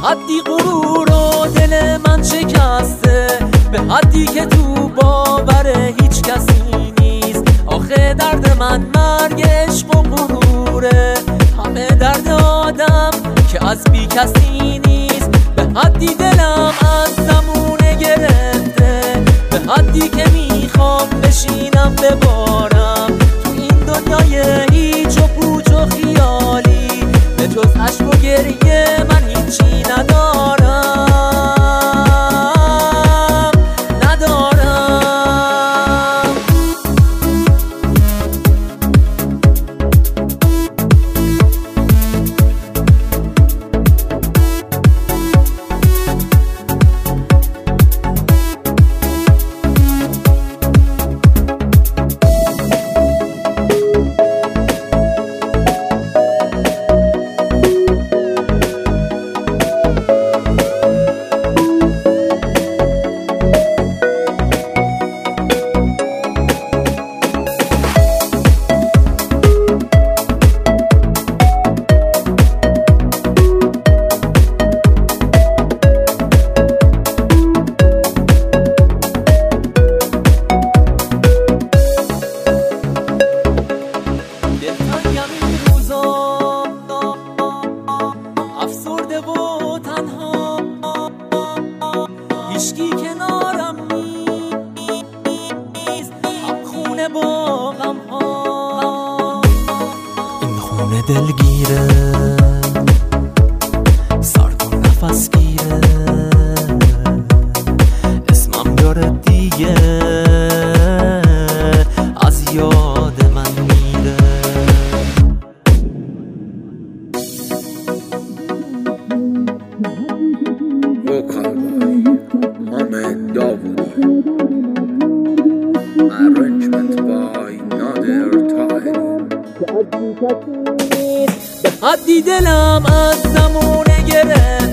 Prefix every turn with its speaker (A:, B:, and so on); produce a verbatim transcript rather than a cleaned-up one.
A: حدی غرور و دل من شکسته، به حدی که تو باور هیچ کسی نیست. آخه درد من مرگ عشق و غروره، همه درد آدم که از بی کسی نیست. به حدی دلم از زمونه گرفته، به حدی که میخوام بشینم ببارم تو این دنیای هیچ و پوچ و خیالی. به جز عشق و گریه من هیچی ندارم، ندارم. افسرده و تنها، هیچکی کنارم نیست، هم خونه با غم ها. این خونه دلگیره، سرد و نفس گیره، اسمم یاره دیگه از یاد من میره.
B: Vocal by Mohamed Dawoodi. Arrangement by Nader Taheri.
A: به حدی دلم از زمونه گرفت،